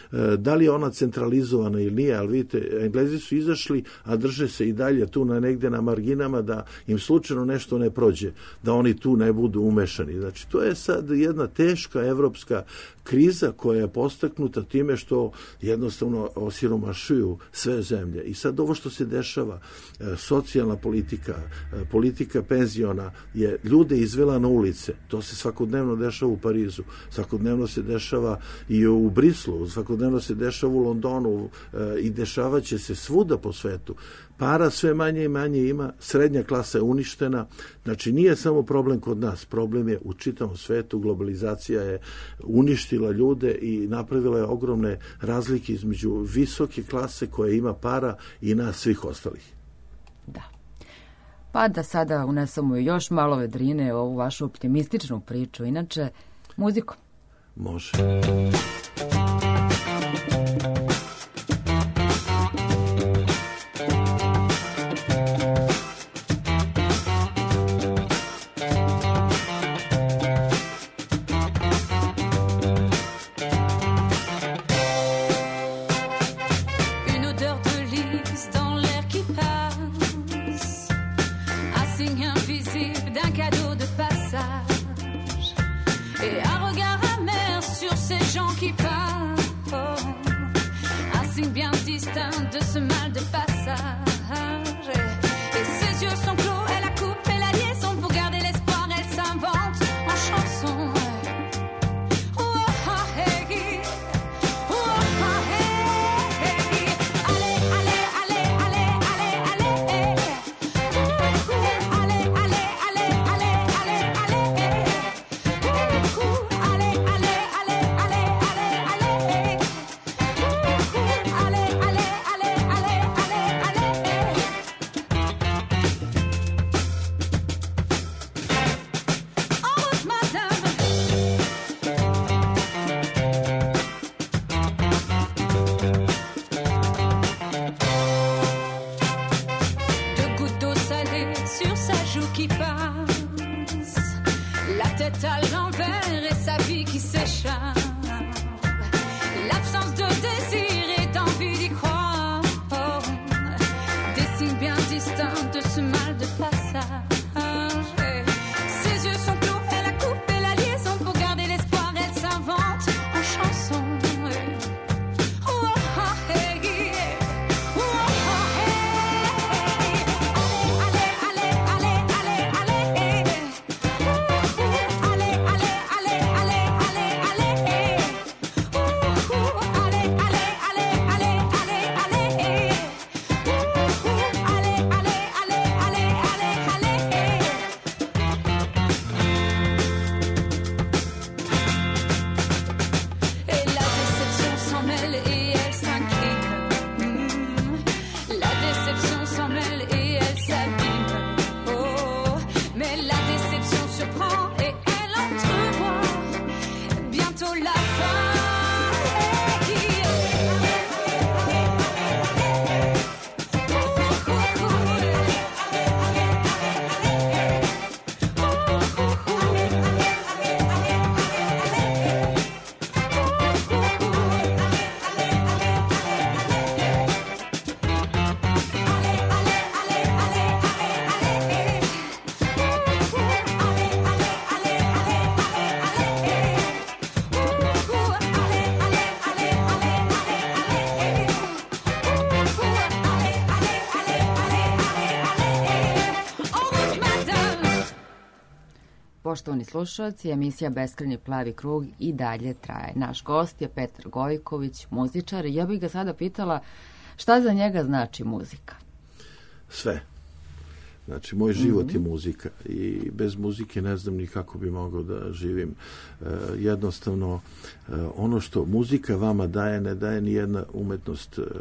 da li je ona centralizovana ili nije, ali vidite, Englezi su izašli, a drže se i dalje tu na negde na marginama da im slučajno nešto ne prođe, da oni tu ne budu umešani. Znači, to je sad jedna teška evropska kriza koja je postaknuta time što jednostavno osiromašuju sve zemlje. I sad ovo što se dešava, socijalna politika, politika penziona je ljude izvela na ulice. To se svakodnevno dešava u Parizu, svakodnevno se dešava i u Brislu, svakodnevno se dešava u Londonu i dešavat će se svuda po svetu. Para sve manje i manje ima, srednja klasa je uništena, znači nije samo problem kod nas, problem je u čitavom svetu, globalizacija je uništila ljude i napravila je ogromne razlike između visoke klase koja ima para i nas svih ostalih. Da. Pa da sada unesemo još malo vedrine u ovu vašu optimističnu priču, inače muzikom. Može. Poštovani slušalci, emisija Beskrajni plavi krug i dalje traje. Naš gost je Petar Gojković, muzičar. Ja bih ga sada pitala šta za njega znači muzika? Sve. Znači, moj život mm-hmm. je muzika i bez muzike ne znam ni kako bi mogao da živim. E, jednostavno, e, ono što muzika vama daje, ne daje ni jedna umetnost. E,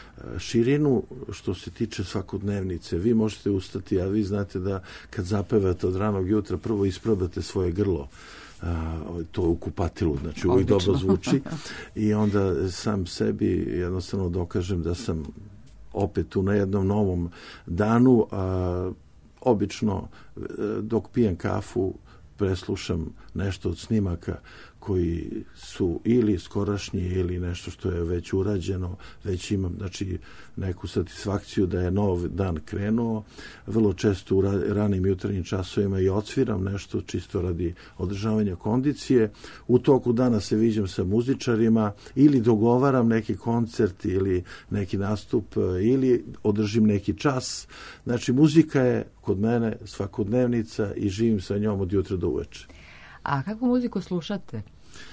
širinu što se tiče svakodnevnice. Vi možete ustati, a vi znate da kad zapevate od ranog jutra, prvo isprobate svoje grlo. A, to je u kupatilu, znači uvijek dobro zvuči. I onda sam sebi jednostavno dokažem da sam opet tu na jednom novom danu, a, obično dok pijem kafu preslušam nešto od snimaka koji su ili skorašnji ili nešto što je već urađeno, već imam znači neku satisfakciju da je nov dan krenuo. Vrlo često u ranim jutarnjim časovima i odsviram nešto čisto radi održavanja kondicije. U toku dana se viđam sa muzičarima ili dogovaram neki koncert ili neki nastup ili održim neki čas. Znači muzika je kod mene svakodnevnica i živim sa njom od jutra do uveče. A kakvu muziku slušate?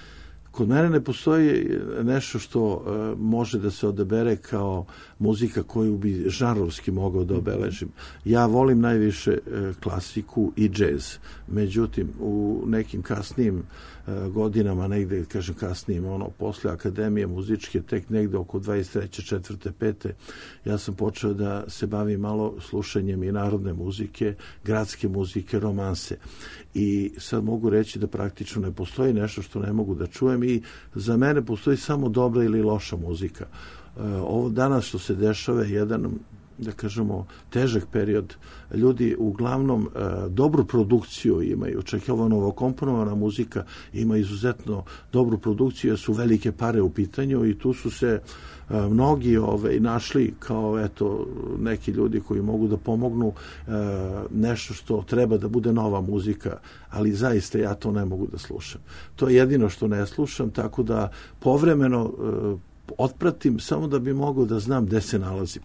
Kod mene ne postoji nešto što uh, može da se odabere kao muzika koju bi žanrovski mogao da obeležim. Ja volim najviše uh, klasiku i džez. Međutim, u nekim kasnijim uh, godinama, negde, kažem kasnijim, ono, posle akademije muzičke, tek negde oko dvadeset treće, četvrte, pete, ja sam počeo da se bavim malo slušanjem i narodne muzike, gradske muzike, romanse. I sad mogu reći da praktično ne postoji nešto što ne mogu da čujem i za mene postoji samo dobra ili loša muzika. Ovo danas što se dešava je jedan, da kažemo, težak period. Ljudi uglavnom dobru produkciju imaju, čak i ova novokomponovana muzika ima izuzetno dobru produkciju, jer su velike pare u pitanju i tu su se mnogi ove, našli kao eto, neki ljudi koji mogu da pomognu e, nešto što treba da bude nova muzika, ali zaista ja to ne mogu da slušam. To je jedino što ne slušam, tako da povremeno e, otpratim samo da bi mogao da znam gde se nalazim.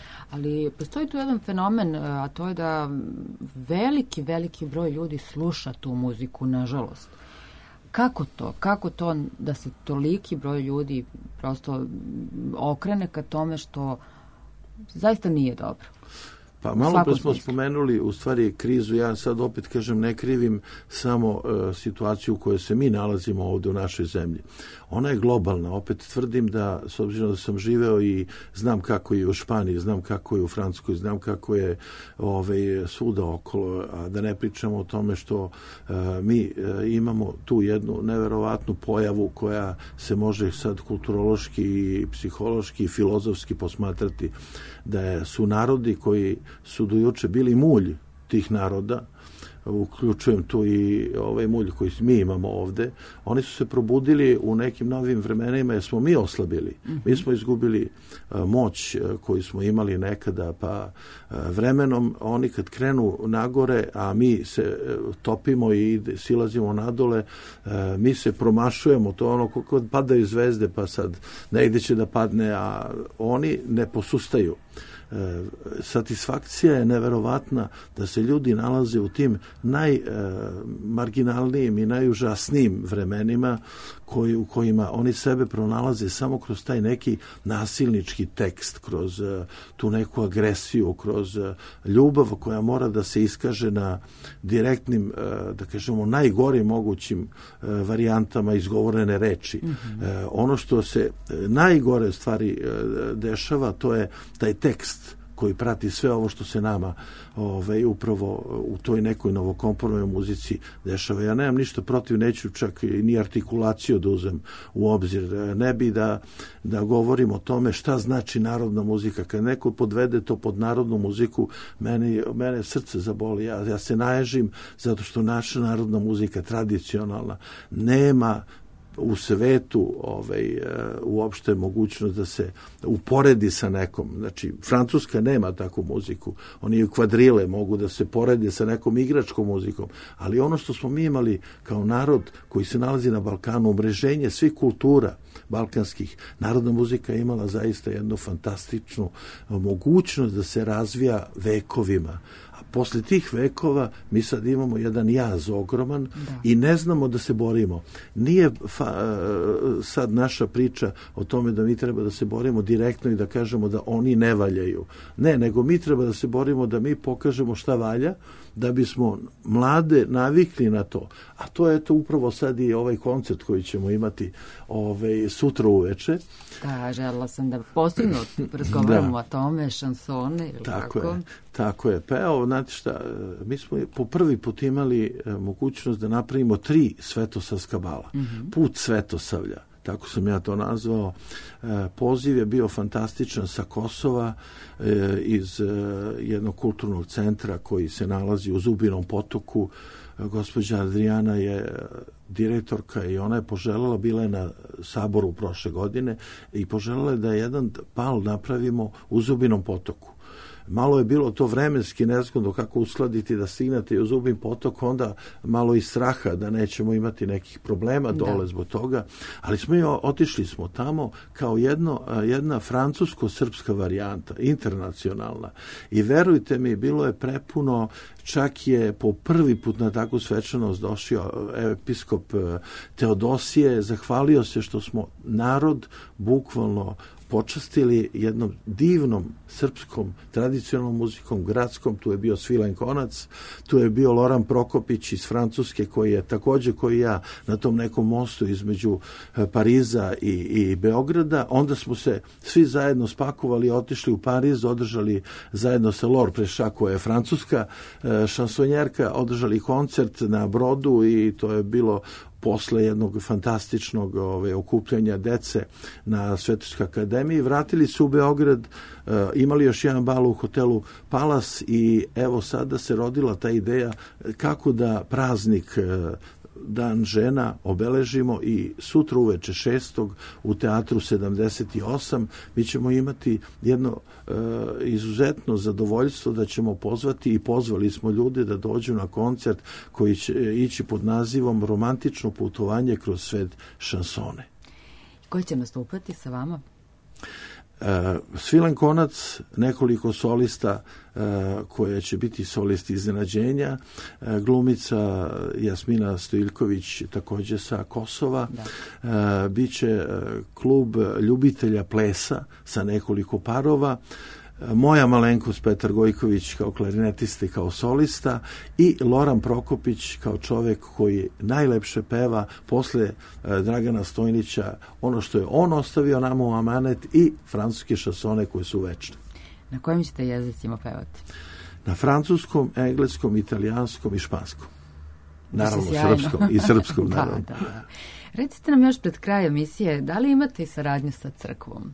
Ali postoji tu jedan fenomen, a to je da veliki, veliki broj ljudi sluša tu muziku, nažalost. Kako to? Kako to da se toliki broj ljudi prosto okrene ka tome što zaista nije dobro? Pa malo pre smo spomenuli u stvari krizu, ja sad opet kažem ne krivim samo uh, situaciju u kojoj se mi nalazimo ovdje u našoj zemlji. Ona je globalna, opet tvrdim da s obzirom da sam živeo i znam kako je u Španiji, znam kako je u Francuskoj, znam kako je ove, svuda okolo, a da ne pričamo o tome što uh, mi uh, imamo tu jednu neverovatnu pojavu koja se može sad kulturološki i psihološki i filozofski posmatrati, da su narodi koji su do juče bili mulj tih naroda, uključujem tu i ovaj mulj koji mi imamo ovde, oni su se probudili u nekim novim vremenima jer smo mi oslabili. Mm-hmm. Mi smo izgubili uh, moć uh, koju smo imali nekada, pa uh, vremenom oni kad krenu nagore, a mi se uh, topimo i silazimo nadole, uh, mi se promašujemo, to ono kako padaju zvezde, pa sad negde će da padne, a oni ne posustaju. E, satisfakcija je neverovatna da se ljudi nalaze u tim najmarginalnijim e, i najužasnijim vremenima koji, u kojima oni sebe pronalaze samo kroz taj neki nasilnički tekst, kroz e, tu neku agresiju, kroz e, ljubav koja mora da se iskaže na direktnim, e, da kažemo, najgorim mogućim e, varijantama izgovorene reči. Mm-hmm. E, ono što se e, najgore stvari e, dešava, to je taj tekst koji prati sve ovo što se nama ove, upravo u toj nekoj novokomponovoj muzici dešava. Ja nemam ništa protiv, neću čak ni artikulaciju da uzem u obzir. Ne bi da, da govorim o tome šta znači narodna muzika. Kad neko podvede to pod narodnu muziku, mene, mene srce zaboli. Ja, ja se naježim zato što naša narodna muzika, tradicionalna, nema u svetu ovaj, uopšte mogućnost da se uporedi sa nekom. Znači, Francuska nema takvu muziku. Oni kvadrile mogu da se porede sa nekom igračkom muzikom, ali ono što smo mi imali kao narod koji se nalazi na Balkanu, umreženje svih kultura balkanskih, narodna muzika je imala zaista jednu fantastičnu mogućnost da se razvija vekovima. A posle tih vekova mi sad imamo jedan jaz ogroman da. I ne znamo da se borimo. Nije fa, sad naša priča o tome da mi treba da se borimo direktno i da kažemo da oni ne valjaju. Ne, nego mi treba da se borimo da mi pokažemo šta valja, da bismo mlade navikli na to. A to je to upravo sad i ovaj koncert koji ćemo imati ovaj, sutra uveče. Da, želela sam da posebno razgovaramo da. O tome, šansone. Ili tako, tako je, tako je. Pa evo, znate šta, mi smo po prvi put imali mogućnost da napravimo tri svetosavska bala. Mm-hmm. Put Svetosavlja. Tako sam ja to nazvao. Poziv je bio fantastičan sa Kosova, iz jednog kulturnog centra koji se nalazi u Zubinom potoku. Gospođa Adriana je direktorka i ona je poželjela, bila je na saboru prošle godine i poželjela je da jedan bal napravimo u Zubinom potoku. Malo je bilo to vremenski nezgodno kako uskladiti da stignete u Zubin potok, onda malo i straha da nećemo imati nekih problema dole da. Zbog toga, ali smo i otišli smo tamo kao jedno, jedna francusko-srpska varijanta, internacionalna. I verujte mi, bilo je prepuno, čak je po prvi put na takvu svečanost došao episkop Teodosije, zahvalio se što smo narod bukvalno počastili jednom divnom srpskom tradicionalnom muzikom, gradskom. Tu je bio Svilen Konac, tu je bio Loran Prokopić iz Francuske, koji je također koji ja na tom nekom mostu između Pariza i, i Beograda. Onda smo se svi zajedno spakovali, otišli u Pariz, održali zajedno sa Laure Preša, koja je francuska šansonjerka, održali koncert na brodu i to je bilo posle jednog fantastičnog ove, okupljanja dece na Svetosavskoj akademiji. Vratili su u Beograd, e, imali još jedan bal u hotelu Palas i evo sada se rodila ta ideja kako da praznik e, Dan žena obeležimo i sutra uveče šestog u teatru sedamdeset osam mi ćemo imati jedno e, izuzetno zadovoljstvo da ćemo pozvati i pozvali smo ljude da dođu na koncert koji će ići pod nazivom Romantično putovanje kroz svet šansone. Koji će nastupati sa vama? Uh, Svilen Konac, nekoliko solista uh, koje će biti solisti iznenađenja, uh, glumica Jasmina Stojiljković također sa Kosova, uh, biće uh, klub ljubitelja plesa sa nekoliko parova, moja malenkost Petar Gojković kao klarinetista i kao solista i Loran Prokopić kao čovjek koji najlepše peva posle e, Dragana Stojnića, ono što je on ostavio nama u amanet i francuske šansone koje su večne. Na kojim ćete jezicima pevati? Na francuskom, engleskom, italijanskom i španskom. Naravno, srpskom i srpskom. da, naravno. Da, da. Recite nam još pred kraj emisije, da li imate i saradnju sa crkvom?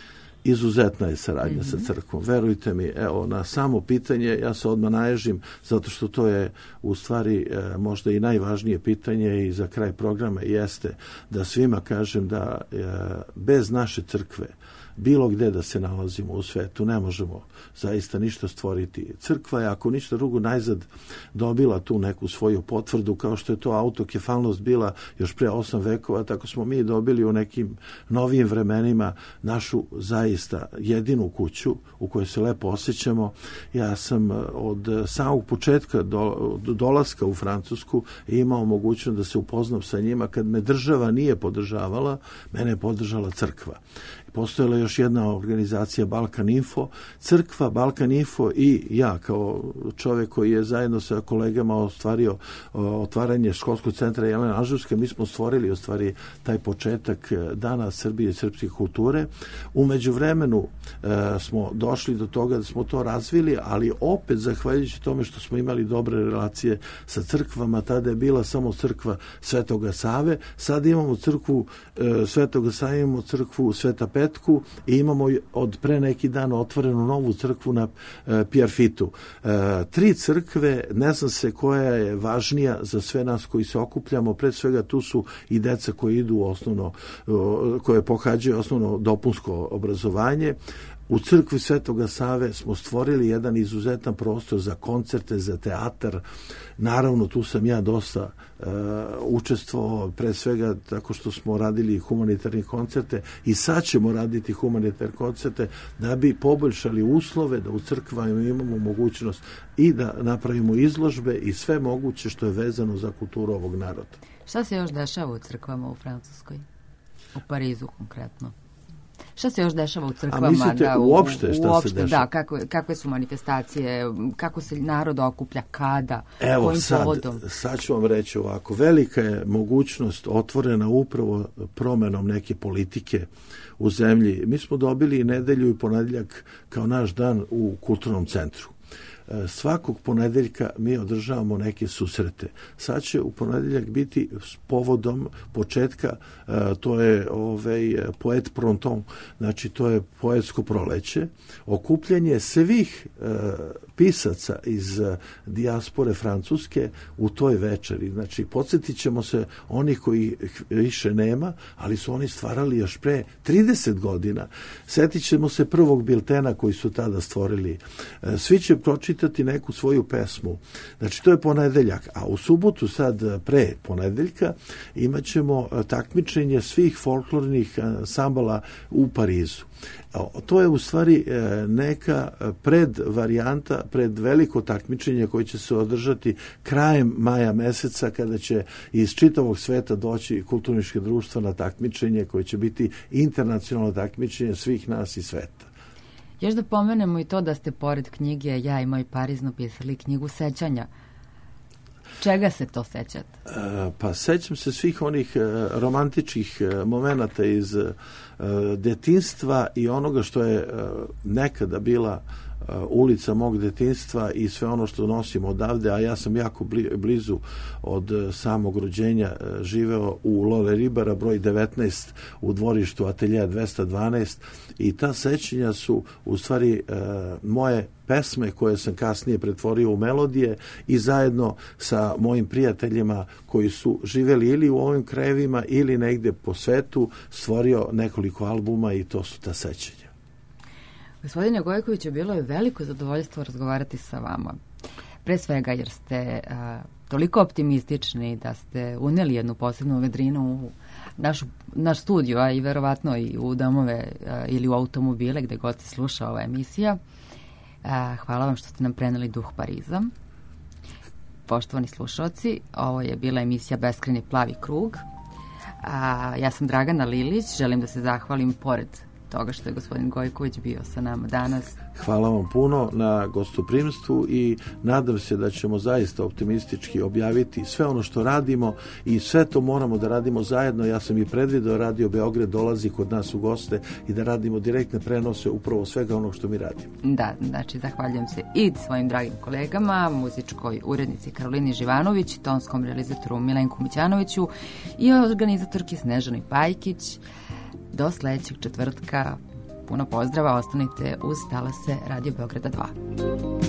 Izuzetna je saradnja mm-hmm. sa crkvom. Verujte mi, evo, na samo pitanje ja se odmah naježim, zato što to je u stvari e, možda i najvažnije pitanje i za kraj programa jeste da svima kažem da e, bez naše crkve bilo gde da se nalazimo u svetu ne možemo zaista ništa stvoriti. Crkva je, ako ništa drugo, najzad dobila tu neku svoju potvrdu, kao što je to autokefalnost bila još pre osam vekova, tako smo mi dobili u nekim novijim vremenima našu zaista jedinu kuću u kojoj se lepo osjećamo. Ja sam od samog početka do, do dolaska u Francusku imao mogućnost da se upoznam sa njima. Kad me država nije podržavala, mene je podržala crkva. Postojala još jedna organizacija Balkan Info, crkva Balkan Info i ja kao čovjek koji je zajedno sa kolegama ostvario otvaranje školskog centra Jelena Anžujska, mi smo stvorili u stvari taj početak Dana Srbije i srpske kulture. U međuvremenu e, smo došli do toga da smo to razvili, ali opet zahvaljujući tome što smo imali dobre relacije sa crkvama, tada je bila samo crkva Svetoga Save, sad imamo crkvu e, Svetoga Save, imamo crkvu Sveta Petra petku i imamo od pre neki dan otvorenu novu crkvu na e, Pjerfitu. E, tri crkve, ne znam se koja je važnija za sve nas koji se okupljamo, pred svega tu su i deca koji idu u osnovno, koje pohađaju osnovno dopunsko obrazovanje. U crkvi Svetoga Save smo stvorili jedan izuzetan prostor za koncerte, za teatar. Naravno, tu sam ja dosta uh, učestvovao, pre svega tako što smo radili humanitarne koncerte i sad ćemo raditi humanitarne koncerte da bi poboljšali uslove da u crkvama imamo mogućnost i da napravimo izložbe i sve moguće što je vezano za kulturu ovog naroda. Šta se još dešava u crkvama u Francuskoj? U Parizu konkretno? Šta se još dešava u crkvama? A mislite da, uopšte šta uopšte, se dešava? Da, kako, kakve su manifestacije, kako se narod okuplja, kada, Evo, kojim sad, povodom? sad ću vam reći ovako, velika je mogućnost otvorena upravo promenom neke politike u zemlji. Mi smo dobili nedelju i ponedeljak kao naš dan u kulturnom centru. Svakog ponedeljka mi održavamo neke susrete. Sad će u ponedeljak biti s povodom početka, to je ovaj poet pronton, znači to je poetsko proleće, okupljanje svih pisaca iz dijaspore francuske u toj večeri. Znači, podsjetit ćemo se onih koji više nema, ali su oni stvarali još pre trideset godina. Sjetit ćemo se prvog biltena koji su tada stvorili. Svi će pročitati neku svoju pesmu. Znači, to je ponedeljak. A u subotu, sad pre ponedeljka, imat ćemo takmičenje svih folklornih ansambala u Parizu. To je u stvari neka predvarijanta, pred veliko takmičenje koje će se održati krajem maja meseca, kada će iz čitavog sveta doći kulturničke društva na takmičenje koje će biti internacionalno takmičenje svih nas i sveta. Još da pomenemo i to da ste pored knjige Ja i moj Pariz napisali knjigu sećanja. Čega se to sećate? Pa sećam se svih onih romantičnih momenata iz detinjstva i onoga što je nekada bila ulica mog detinjstva i sve ono što nosim odavde, a ja sam jako blizu od samog rođenja živeo u Lole Ribara broj devetnaest u dvorištu Ateljeja dvesta dvanaest i ta sećanja su u stvari moje pesme koje sam kasnije pretvorio u melodije i zajedno sa mojim prijateljima koji su živeli ili u ovim krajevima ili negde po svetu stvorio nekoliko albuma i to su ta sećanja. Gospodine Gojkoviću, bilo je veliko zadovoljstvo razgovarati sa vama. Pre svega jer ste a, toliko optimistični da ste uneli jednu posebnu vedrinu u našu, naš studio, a i verovatno i u domove a, ili u automobile gde god se sluša ova emisija. A, hvala vam što ste nam preneli duh Pariza. Poštovani slušalci, ovo je bila emisija Beskrajni plavi krug. A, ja sam Dragana Lilić, želim da se zahvalim pored toga što je gospodin Gojković bio sa nama danas. Hvala vam puno na gostoprimstvu i nadam se da ćemo zaista optimistički objaviti sve ono što radimo i sve to moramo da radimo zajedno. Ja sam i predvideo Radio Beograd dolazi kod nas u goste i da radimo direktne prenose upravo svega onog što mi radimo. Da, znači zahvaljujem se i svojim dragim kolegama, muzičkoj urednici Karolini Živanović, tonskom realizatoru Milenku Mićanoviću i organizatorki Snežani Pajkić. Do sledećeg četvrtka. Puno pozdrava, ostanite uz talase Radio Beograda dva.